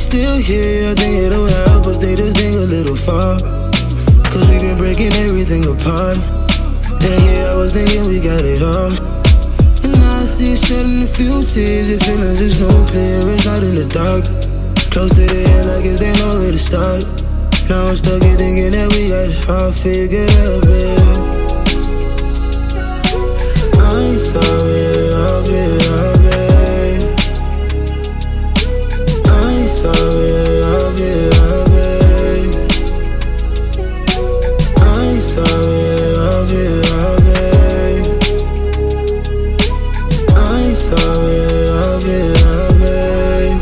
still here, I think it'll help us take this thing a little far. Cause we've been breaking everything apart. And yeah, I was thinking we got it all. And now I see it shedding a few tears. Your feelings is no clear, it's not in the dark. Close to the end, I guess they know where to start. Now I'm stuck here thinking that we got it all figured out, babe. I ain't thought we all figured out, babe. I ain't thought we all figured out, babe. I ain't thought we all figured out, babe. I ain't thought we all figured out, babe.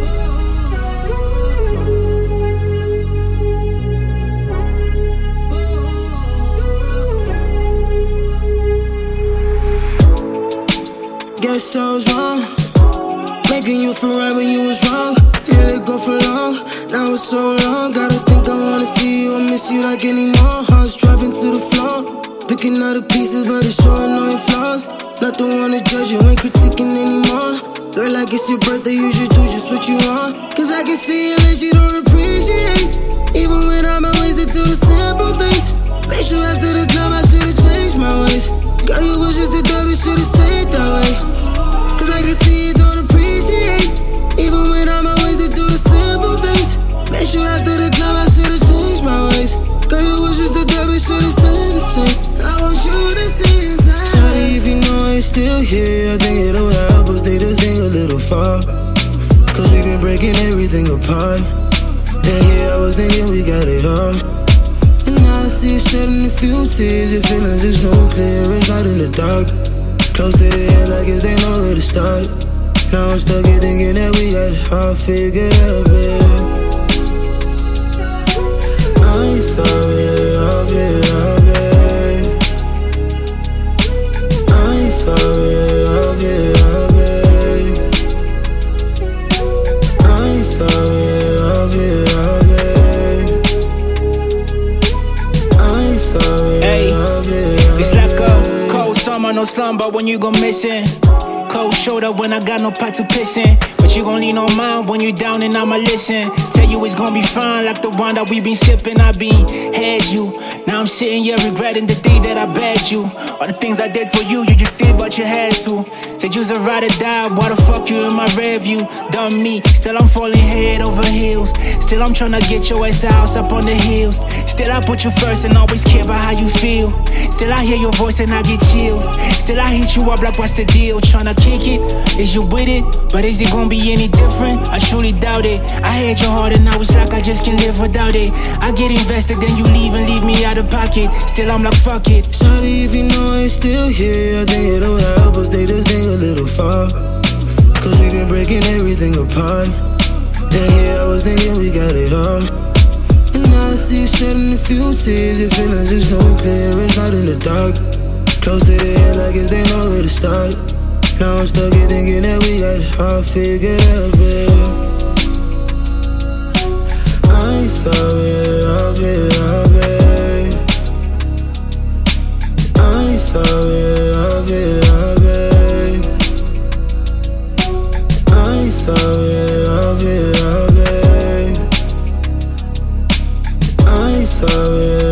Guess I was wrong, making you feel right when you was wrong. Let it go for long, now it's so long. Gotta think I wanna see you, I miss you like anymore. Hearts dropping to the floor, picking out the pieces, but it's showing all your flaws. Not the one to judge you, ain't critiquing anymore. Girl, like it's your birthday, you should do just what you want. Cause I can see it that you don't appreciate, even when I'm wasted to the simple things. Make sure after the club I should've changed my ways. Girl, you was just a dub, you should've stayed that way. Cause I can see you don't appreciate, even when I'm wasted to the simple things. Make sure after the club I should've changed my ways. Girl, you was just a dub, you should've stayed the same. I want you to see inside. Sorry if you know I'm still here, I think it'll help us take this thing a little far. Cause we've been breaking everything apart. And yeah, I was thinking we got it all. And now I see you shedding a few tears. Your feelings is no clear, it's not in the dark. Close to the end, I guess they know where to start. Now I'm stuck here thinking that we got it all figured out, babe. I ain't thought we all figured out, babe. I ain't thought we all figured out, babe. I ain't thought we all figured out, babe. I ain't thought we all figured out. It's like a cold summer, no slumber when you go missing. Cold shoulder when I got no pot to piss in. But you gon' lean on mine when you down and I'ma listen. Tell you it's gon' be fine like the wine that we been sipping. I been had you. Now I'm sitting here regretting the day that I begged you. All the things I did for you, you just did what you had to. Said you's a ride or die, why the fuck you in my rear view? Done me, still I'm falling head over heels. Still I'm tryna get your ass house up on the hills. Still I put you first and always care about how you feel. Still I hear your voice and I get chills. Still I hit you up like what's the deal? Tryna kick it, is you with it? But is it gonna be any different? I truly doubt it. I had your heart and now it's like I just can't live without it. I get invested then you leave and leave me out of pocket. Still I'm like fuck it. Sorry if you know I'm still here, I think it'll help us take this thing a little far. Cause we've been breaking everything apart. And yeah, I was thinking we got it all. And now I see you shedding a few tears. Your feelings is no clear, it's not in the dark. Close to the end, I guess they know where to start. Now I'm stuck here thinking that we got it all figured out, babe. I ain't thought we all figured out, babe. I ain't thought we all figured out, babe. I ain't thought we all figured out, babe. I ain't thought we